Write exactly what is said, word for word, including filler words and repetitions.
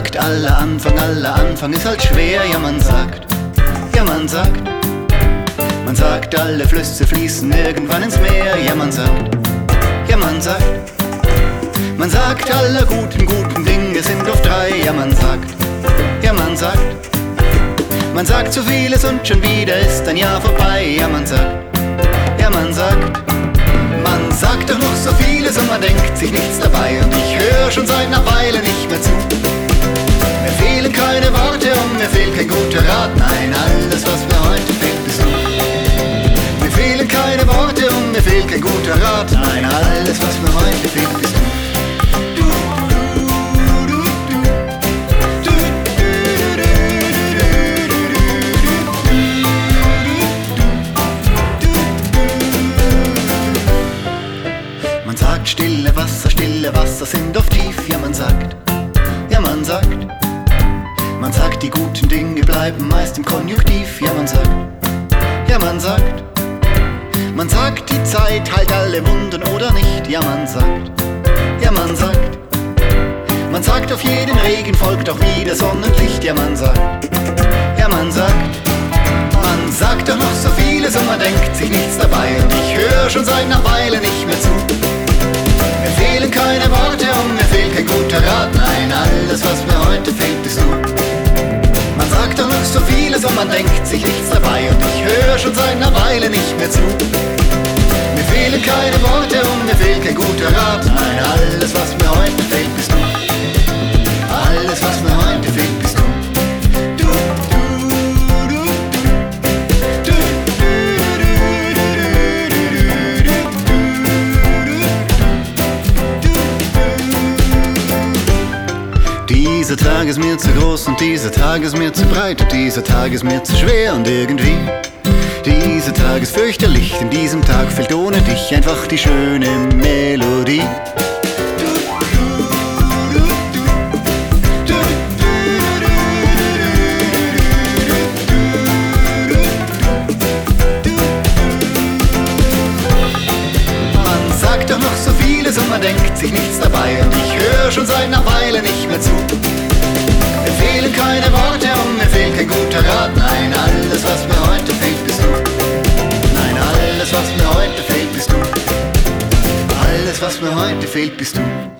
sagt, aller Anfang, aller Anfang ist halt schwer. Ja, man sagt, ja, man sagt, man sagt, alle Flüsse fließen irgendwann ins Meer. Ja, man sagt, ja, man sagt, man sagt, alle guten, guten Dinge sind oft drei. Ja, man sagt, ja, man sagt, man sagt so vieles und schon wieder ist ein Jahr vorbei. Ja, man sagt, ja, man sagt, man sagt doch noch so vieles und man denkt sich nichts dabei. Und ich höre schon seit einer Weile nicht mehr zu. Mir fehlen keine Worte und mir fehlt kein guter Rat. Nein, alles was mir heute fehlt bist du. Mir fehlen keine Worte und mir fehlt kein guter Rat. Nein, alles was mir heute fehlt bist du. Man sagt, stille Wasser, stille Wasser sind oft tief. Ja, man sagt, ja, man sagt, man sagt, die guten Dinge bleiben meist im Konjunktiv. Ja, man sagt, ja, man sagt, man sagt, die Zeit heilt alle Wunden oder nicht. Ja, man sagt, ja, man sagt, man sagt, auf jeden Regen folgt auch wieder Sonnenlicht. Ja, man sagt, ja, man sagt, man sagt doch noch so vieles und man denkt sich nichts dabei. Und ich höre schon seit einer Weile nicht mehr zu. Mir fehlen keine Worte und mir fehlt kein guter Rat. Nein, alles was mir heute fehlt bist du. Man sagt doch noch so vieles und man denkt sich nichts dabei. Und ich höre schon seit einer Weile nicht mehr zu. Mir fehlen keine Worte und mir fehlt kein guter Rat. Nein, alles was mir heute fehlt bist du. Alles was mir heute fehlt bist du. Dieser Tag ist mir zu groß und dieser Tag ist mir zu breit und dieser Tag ist mir zu schwer und irgendwie dieser Tag ist fürchterlich, in diesem Tag fehlt ohne dich einfach die schöne Melodie. Man sagt doch noch so vieles und man denkt sich nichts dabei und ich höre schon seit einer Weile nicht mehr zu. Mir fehlen keine Worte und mir fehlt kein guter Rat. Nein, alles was mir heute fehlt bist du. Nein, alles was mir heute fehlt bist du. Alles was mir heute fehlt bist du.